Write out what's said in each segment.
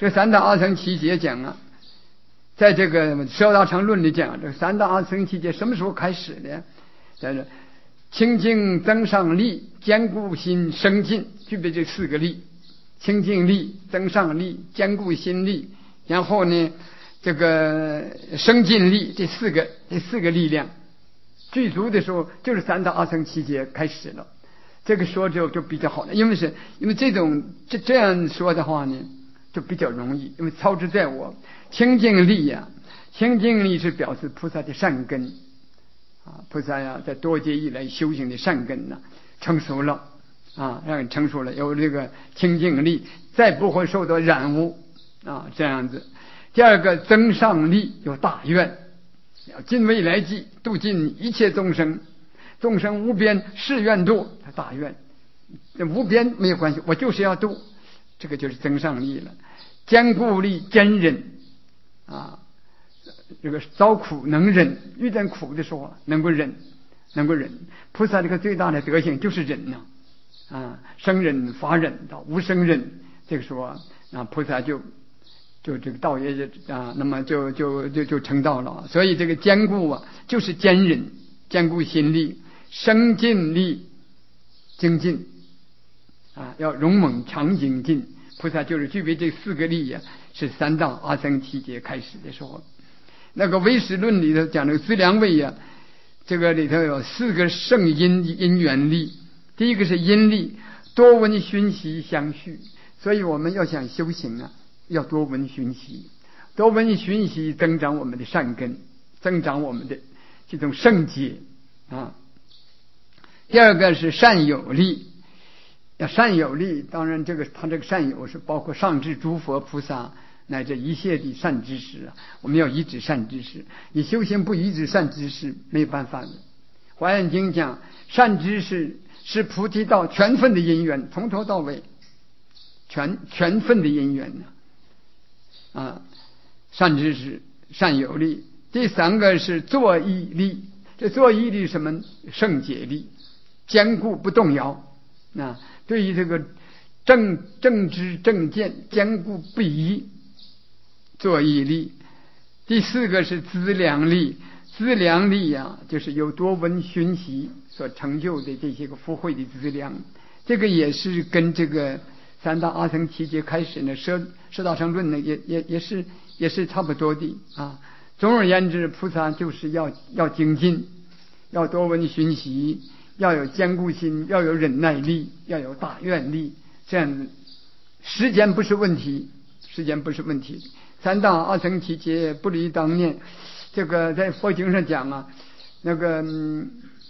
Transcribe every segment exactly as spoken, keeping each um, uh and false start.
这三大阿僧祇劫讲啊，在这个《十大乘论》里讲，这三大阿僧祇劫什么时候开始的？在这清净增上力、坚固心、生进，具备这四个力：清净力、增上力、坚固心力，然后呢，这个生进力，这四个这四个力量具足的时候，就是三大阿僧祇劫开始了。这个说就就比较好了，因为是因为这种这这样说的话呢，就比较容易，因为操之在我。清净力呀、啊，清净力是表示菩萨的善根啊，菩萨呀在多劫以来修行的善根呢、啊、成熟了啊，让人成熟了，有这个清净力，再不会受到染污啊，这样子。第二个增上力，有大愿，要尽未来际，度尽一切众生。众生无边誓愿度，他大愿，这无边没有关系，我就是要度，这个就是增上力了。坚固力，坚忍啊，这个遭苦能忍，遇见苦的时候能够忍，能够忍。菩萨这个最大的德行就是忍呐，啊，生忍、法忍到无生忍，这个时候啊，菩萨就就这个道业就啊，那么就就就就成道了。所以这个坚固啊，就是坚忍，坚固心力。生进力精进啊，要勇猛常精进。菩萨就是具备这四个力呀、啊，是三大阿僧祇劫开始的时候。那个唯识论里头讲这个资粮位呀、啊，这个里头有四个圣因因缘力。第一个是因力，多闻熏习相续，所以我们要想修行啊，要多闻熏习，多闻熏习增长我们的善根，增长我们的这种圣洁啊。第二个是善有力，要善有力，当然这个他这个善有是包括上至诸佛菩萨乃至一切的善知识啊，我们要依止善知识，你修行不依止善知识没有办法的。华严经讲善知识是菩提道全分的因缘，从头到尾全全分的因缘呢啊，善知识善有力。第三个是作意力，这作意力什么？圣解力，坚固不动摇啊，对于这个正正知正见坚固不移，作意力。第四个是资粮力，资粮力呀、啊，就是由多闻熏习所成就的这些个福慧的资粮，这个也是跟这个三大阿僧祇劫开始呢，舍舍大乘论呢也也也是也是差不多的啊。总而言之，菩萨就是要要精进，要多闻熏习，要有坚固心，要有忍耐力，要有大愿力，这样子时间不是问题，时间不是问题。三大阿僧祇劫不离当念，这个在佛经上讲啊，那个、嗯、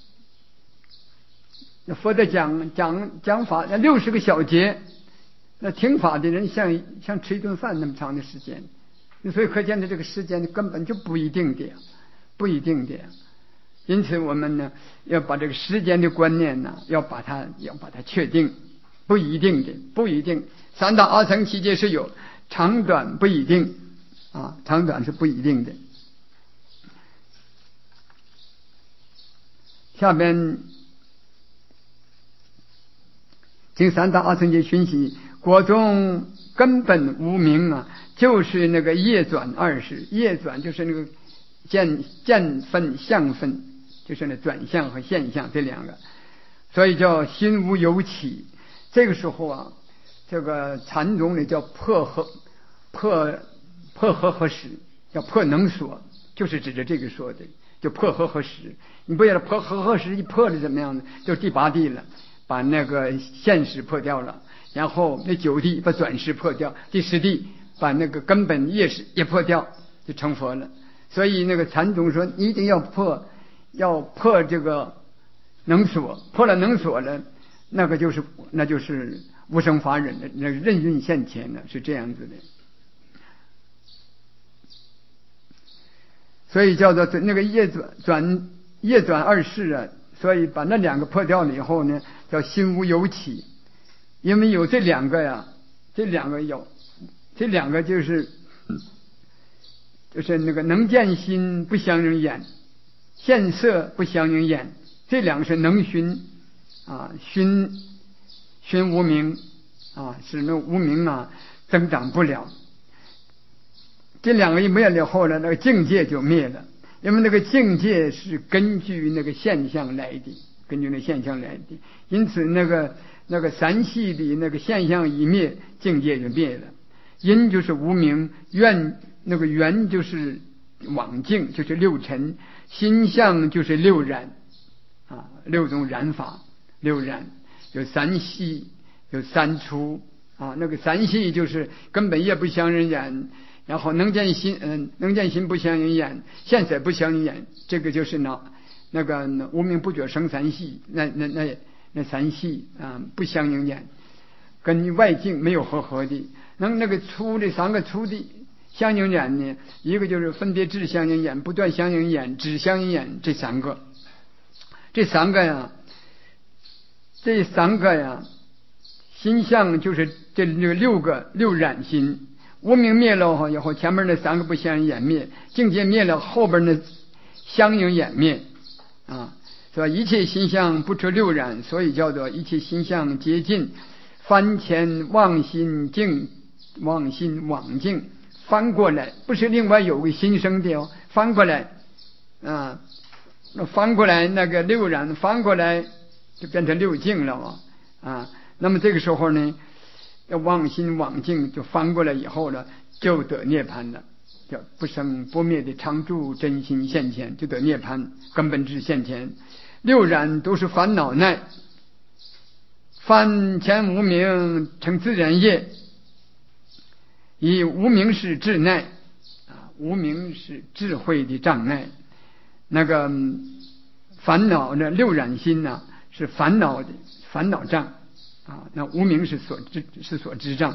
佛在讲讲讲法，那六十个小节，那听法的人像像吃一顿饭那么长的时间，所以可见的这个时间根本就不一定的，不一定的。因此我们呢要把这个时间的观念呢，要把它要把它确定，不一定的，不一定。三大阿僧祇劫是有，长短不一定啊，长短是不一定的。下边经三大阿僧祇劫熏习，果中根本无明啊，就是那个业转二识，业转就是那个见见分相分，就是那转向和现象这两个，所以叫心无有起。这个时候啊，这个禅宗里叫破合破破合合识，叫破能所，就是指着这个说的，就破合合识。你不要破合合识一破了怎么样呢？就第八地了，把那个现识破掉了，然后那九地把转识破掉，第十地把那个根本业识也破掉，就成佛了。所以那个禅宗说你一定要破，要破这个能所，破了能所了，那个就是那就是无生法忍的，那任运现前的，是这样子的。所以叫做那个业转转业转二识啊，所以把那两个破掉了以后呢，叫心无有起。因为有这两个呀，这两个有，这两个就是就是那个能见心不相应眼，现色不相应眼，这两个是能熏啊，熏熏无明啊，使那无明啊增长不了这两个一灭了以后呢，那个境界就灭了，因为那个境界是根据那个现象来的，根据那现象来的，因此那个那个三系的那个现象一灭，境界就灭了。因就是无明，愿那个缘就是妄境，就是六尘，心相就是六染啊，六种染法，六染有三系，有三出啊。那个三系就是根本业不相应眼，然后能见心，嗯，能见心不相应眼，现色不相应眼，这个就是那那个无明不觉生三系，那那那那三系啊不相应眼，跟外境没有合合的。能那个粗的三个粗的相应眼呢，一个就是分别智相应眼、不断相应眼、指相应眼，这三个，这三个呀，这三个呀，心相就是这这六个六染心，无明灭了以后，前面那三个不相应眼灭，境界灭了，后边那相应眼灭啊，是吧？一切心相不出六染，所以叫做一切心相皆尽，翻前妄心境。妄心妄境翻过来，不是另外有个新生的哦，翻过来啊，那翻过来那个六染翻过来就变成六境了嘛啊。那么这个时候呢，要妄心妄境就翻过来以后呢，就得涅槃了，叫不生不灭的常住真心现前，就得涅槃根本智现前。六染都是烦恼内，翻前无明成自然业。以无明是智耐啊，无明是智慧的障碍。那个烦恼呢，六染心呢是烦恼的烦恼障啊，那无明是所知是所知障。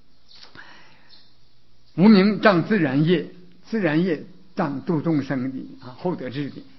无明障自然业，自然业障度众生的啊，后得智的。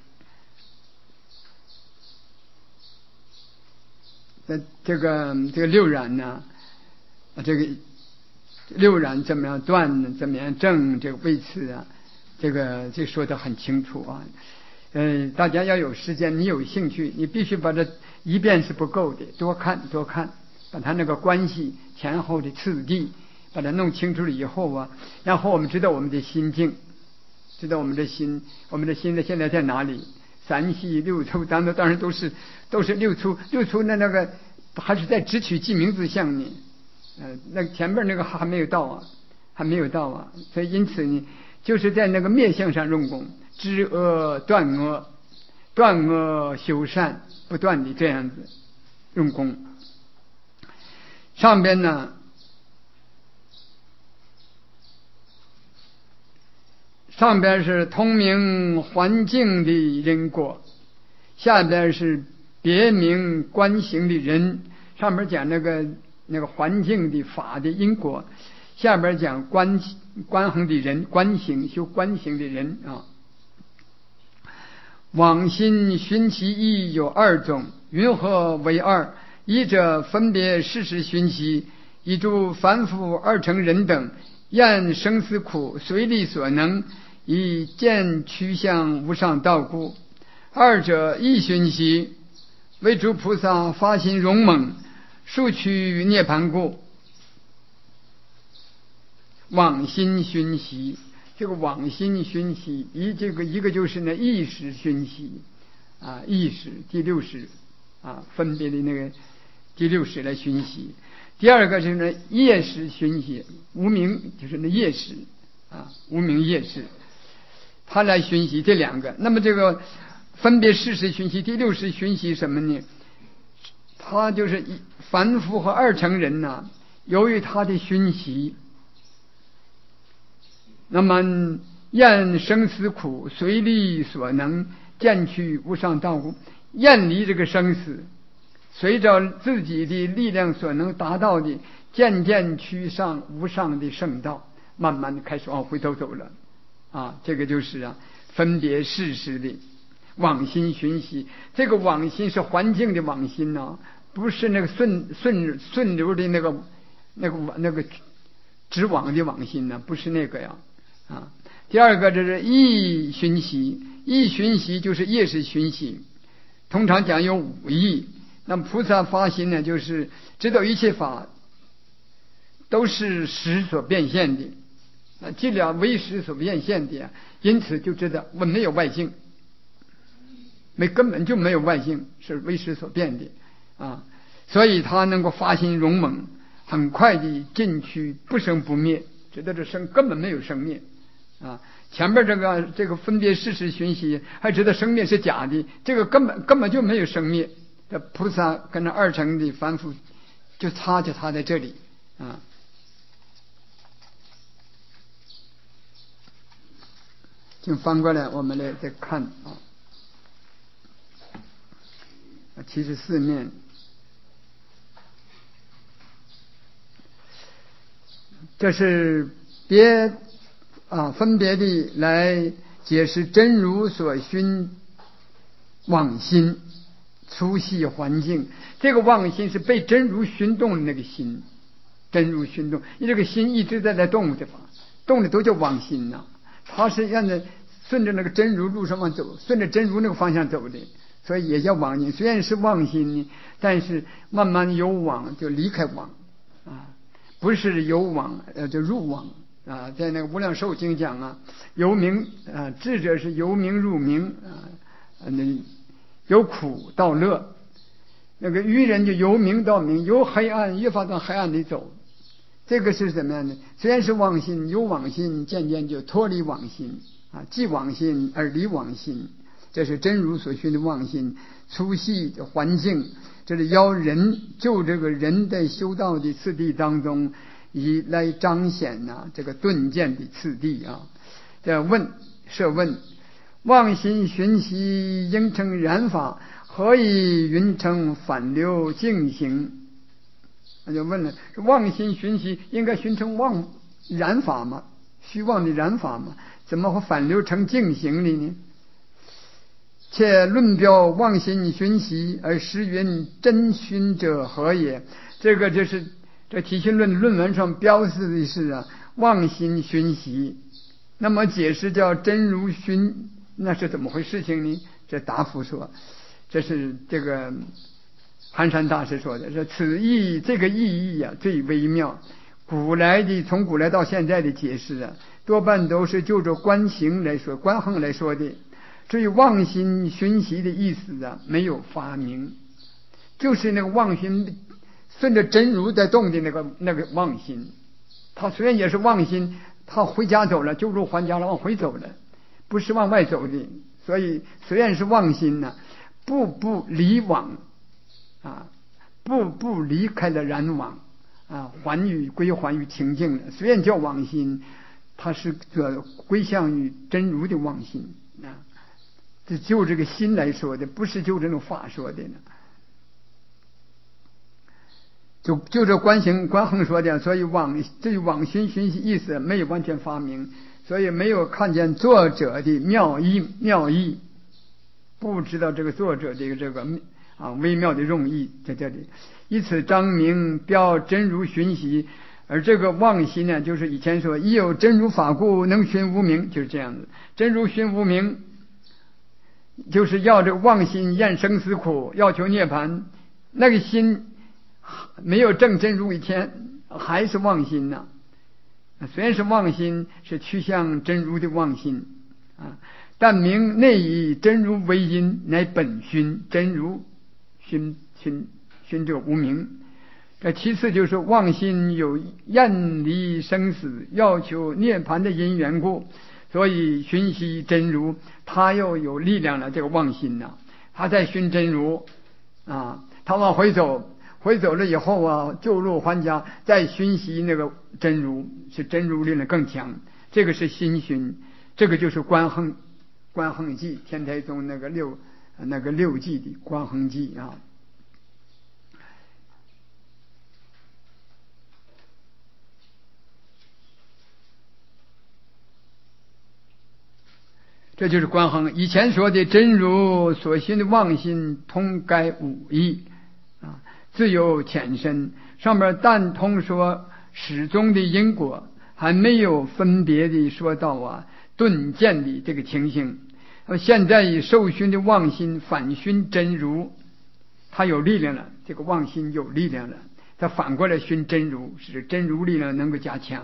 那这个这个六染呢，啊这个。六染怎么样断，怎么样正，这个位次啊，这个这说得很清楚啊。嗯、呃，大家要有时间，你有兴趣，你必须把这一遍是不够的，多看多看，把它那个关系前后的次第，把它弄清楚了以后啊，然后我们知道我们的心境，知道我们的心，我们的心呢现在在哪里？三系六出当中当然都是都是六出，六出的那个还是在直取记名字相呢。呃，那前面那个还没有到啊，还没有到啊，所以因此呢，就是在那个面相上用功，知恶断恶，断恶修善，不断的这样子用功。上边呢，上边是通明环境的因果，下边是别名观行的人。上边讲那个。那个环境的法的因果，下边讲观观行的人，观行修观行的人啊。妄心熏习意有二种，云何为二？一者分别事实熏习，以诸凡夫二乘人等，厌生死苦，随力所能，以见趋向无上道故。二者意熏习，为诸菩萨发心勇猛，速趋涅槃故。妄心熏习，这个妄心熏习，一这个一个就是呢意识熏习啊，意识第六识啊，分别的那个第六识来熏习。第二个是呢业识熏习，无明就是那业识啊，无明业识，他来熏习这两个。那么这个分别事实熏习，第六识熏习什么呢？他就是凡夫和二乘人呐、啊，由于他的熏习，那么厌生死苦，随力所能，渐趋无上道故。厌离这个生死，随着自己的力量所能达到的，渐渐趋上无上的圣道，慢慢的开始往回头走了啊！这个就是啊，分别事实的妄心熏习。这个妄心是环境的妄心呢、啊，不是那个顺顺顺流的那个那个那个直往的妄心呢，不是那个呀啊。第二个这是意熏习，意熏习就是业识熏习，通常讲有五意。那么菩萨发心呢，就是知道一切法都是识所变现的， 那尽量为识所变现的，因此就知道我没有外境，没根本就没有外境，是为识所变的啊，所以他能够发心勇猛，很快的进去不生不灭，知道这生根本没有生灭啊。前边这个这个分别事实熏习，还知道生灭是假的，这个根本根本就没有生灭。这菩萨跟那二乘的凡夫就差就差在这里啊。就翻过来我们来再看啊，七十四面，这是别啊分别的来解释真如所熏妄心粗细环境。这个妄心是被真如熏动的那个心，真如熏动，你这个心一直在在动的法，动的都叫妄心呐、啊。它是让着顺着那个真如路上往走，顺着真如那个方向走的，所以也叫妄心。虽然是妄心呢，但是慢慢由妄就离开妄啊，不是由妄呃就入妄啊。在那个无量寿经讲啊，由明啊，智者是由明入明啊，那由苦到乐。那个愚人就由明到明，由黑暗越发往黑暗里走。这个是怎么样呢？虽然是妄心，由妄心渐渐就脱离妄心啊，即妄心而离妄心，这是真如所熏的妄心。粗细的环境，这是要人就这个人在修道的次第当中，以来彰显呐、啊、这个顿渐的次第啊。这问设问，妄心熏习应成染法，何以云成反流净行？他就问了：妄心熏习应该熏成妄染法吗？虚妄的染法吗？怎么会反流成净行的呢？且论标妄心熏习而实云真熏者何也？这个就是这体性论论文上标示的是啊，妄心熏习。那么解释叫真如熏，那是怎么回事情呢？这答复说，这是这个寒山大师说的，说此意这个意义啊最微妙。古来的从古来到现在的解释啊，多半都是就着观行来说，观行来说的。至于妄心熏习的意思啊，没有发明，就是那个妄心顺着真如在动的那个那个妄心。他虽然也是妄心，他回家走了，救助还家了，往回走了，不是往外走的。所以虽然是妄心呢、啊，步步离妄啊，步步离开了染妄啊，还于归还于清净了。虽然叫妄心，它是这归向于真如的妄心啊。这就这个心来说的，不是就这种法说的呢。就就这观行观行说的，所以妄至于妄心熏习意思没有完全发明，所以没有看见作者的妙意妙意，不知道这个作者这个这个啊微妙的用意在这里，以此彰明标真如熏习。而这个妄心呢，就是以前说亦有真如法故能熏无明，就是这样子。真如熏无明，就是要这个妄心厌生死苦，要求涅槃。那个心没有正真如一天，还是妄心呢、啊。虽然是妄心，是趋向真如的妄心啊，但明内以真如为因，乃本熏真如熏熏熏这个无明。这其次就是妄心有厌离生死，要求涅槃的因缘故，所以熏习真如，他又有力量了。这个妄心呐、啊，他在熏真如啊，他往回走，回走了以后啊，救路还家，再熏习那个真如，是真如力量更强。这个是心熏，这个就是观行观行记，天台宗那个六那个六记的观行记啊。这就是观行。以前说的真如所熏的妄心，通该五义啊，自有浅深。上面但通说始终的因果，还没有分别的说到啊顿渐的这个情形。现在以受熏的妄心反熏真如，它有力量了，这个妄心有力量了，它反过来熏真如，使真如力量能够加强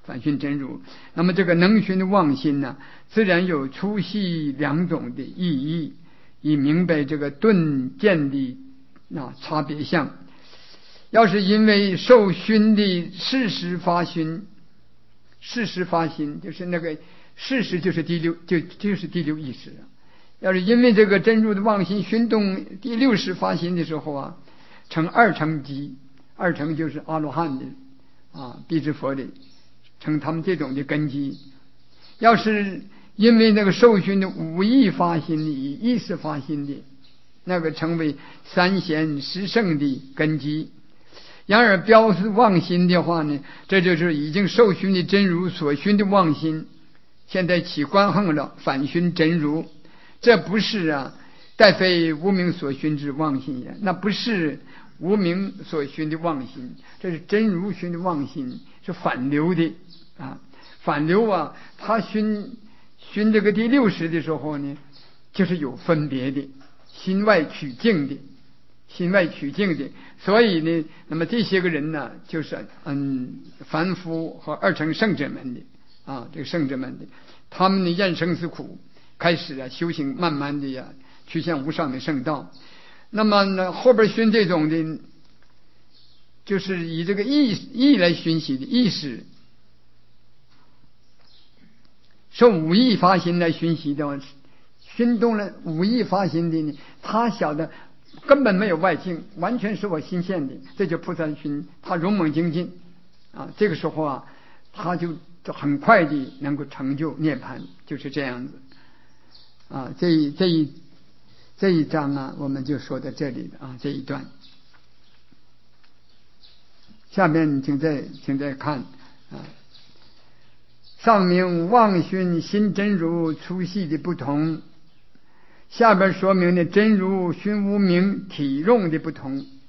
反熏真如。那么这个能熏的妄心呢，自然有粗细两种的意义，以明白这个顿渐的啊差别相。要是因为受熏的事实发熏，事实发心就是那个事实就是第六就就是第六意识。要是因为这个真如的妄心熏动第六识发心的时候啊，成二乘机，二乘就是阿罗汉的啊辟支佛的，成他们这种的根基。要是因为那个受熏的无意发心的以意识发心的，那个成为三贤十圣的根基。然而标示妄心的话呢，这就是已经受熏的真如所熏的妄心，现在起观横了，反熏真如。这不是啊，但非无明所熏之妄心也，那不是无明所熏的妄心，这是真如熏的妄心，是反流的啊，反流啊，他熏熏这个第六识的时候呢，就是有分别的，心外取境的。心外取境的，所以呢，那么这些个人呢，就是嗯，凡夫和二乘圣者们的啊，这个圣者们的，他们的厌生死苦，开始啊修行，慢慢的呀趋向无上的圣道。那么呢，后边熏这种的，就是以这个意意来熏习的意识，受五意发心来熏习的，熏动了五意发心的呢，他晓得。根本没有外境，完全是我心现的，这就菩萨熏，他勇猛精进啊！这个时候啊，他就就很快的能够成就涅槃，就是这样子啊！这一这一这一章啊，我们就说到这里了啊，这一段。下面请再请再看啊，上明妄熏心真如粗细的不同。下边说明的真如熏无明体用的不同。